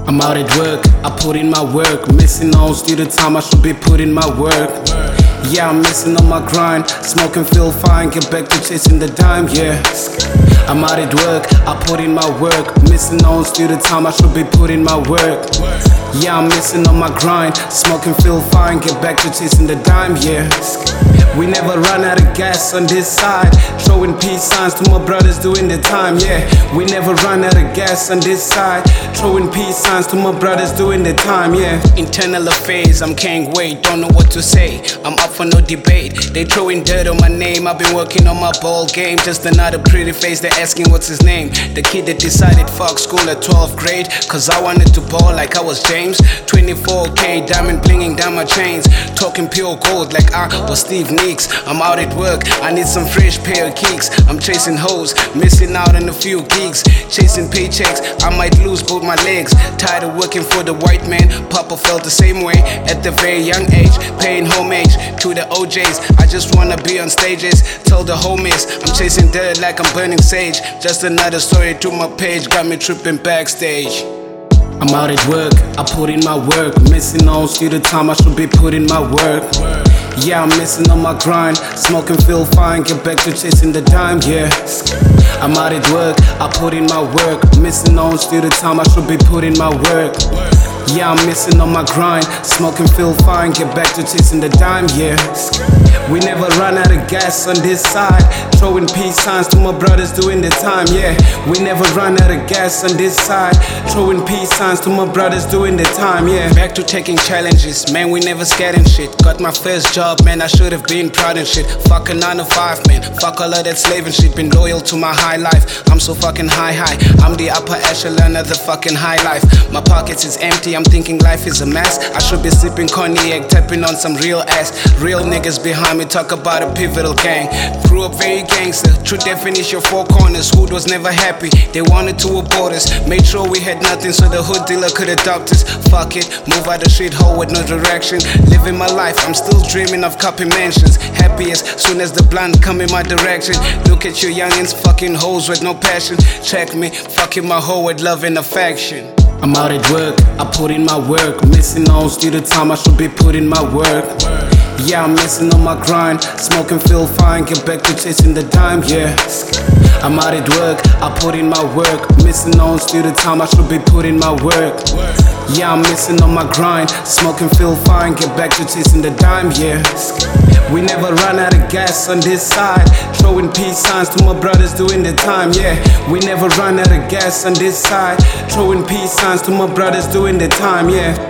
I'm out at work, I put in my work. Missing on still the time I should be putting my work. Yeah, I'm missing on my grind. Smoking, feel fine, get back to chasing the dime, yeah. I'm out at work, I put in my work. Missing on still the time I should be putting my work. Yeah, I'm missing on my grind. Smoking, feel fine, get back to chasing the dime, yeah. We never run out of gas on this side. Throwing peace signs to my brothers doing the time, yeah. We never run out of gas on this side. Throwing peace signs to my brothers doing the time, yeah. Internal affairs, I'm can't wait, don't know what to say. I'm up for no debate. They throwing dirt on my name. I've been working on my ball game. Just another pretty face, they're asking what's his name. The kid that decided fuck school at 12th grade, cause I wanted to ball like I was James. 24K, diamond blinging down my chains. Talking pure gold like I was Steve Nicks. I'm out at work, I need some fresh pair of kicks. I'm chasing hoes, missing out on a few gigs. Chasing paychecks, I might lose both my legs. Tired of working for the white man. Papa felt the same way at the very young age. Paying homage to the OJs. I just wanna be on stages. Tell the homies I'm chasing dirt like I'm burning sage. Just another story to my page, got me tripping backstage. I'm out at work, I put in my work. Missing on still the time I should be putting my work. Yeah, I'm missing on my grind. Smoking, feel fine, get back to chasing the dime, yeah. I'm out at work, I put in my work. Missing on still the time I should be putting my work. Yeah, I'm missing on my grind. Smoking, feel fine, get back to chasing the dime, yeah. We never run out of gas on this side. Throwing peace signs to my brothers doing the time, yeah. We never run out of gas on this side. Throwing peace signs to my brothers doing the time, yeah. Back to taking challenges, man, we never scared and shit. Got my first job, man, I should have been proud and shit. Fuck a 9 to 5, man, fuck all of that slave and shit. Been loyal to my high life, I'm so fucking high. I'm the upper echelon of the fucking high life. My pockets is empty, I'm thinking life is a mess. I should be sipping cognac, tapping on some real ass. Real niggas behind me talk about a pivotal gang. Grew up very gangster, true definition, four corners. Hood was never happy, they wanted to abort us. Made sure we had nothing so the hood dealer could adopt us. Fuck it, move out the shithole with no direction. Living my life, I'm still dreaming of copy mansions. Happiest soon as the blunt come in my direction. Look at you youngins, fucking hoes with no passion. Check me, fucking my hoe with love and affection. I'm out at work, I put in my work. Missing on still the time I should be putting my work. Yeah, I'm missing on my grind. Smoking, feel fine, get back to chasing the dime, yeah. I'm out at work, I put in my work. Missing on still the time I should be putting my work. Yeah, I'm missing on my grind. Smoking, feel fine, get back to chasing the dime, yeah. We never run out of gas on this side. Throwing peace signs to my brothers doing the time, yeah. We never run out of gas on this side. Throwing peace signs to my brothers doing the time, yeah.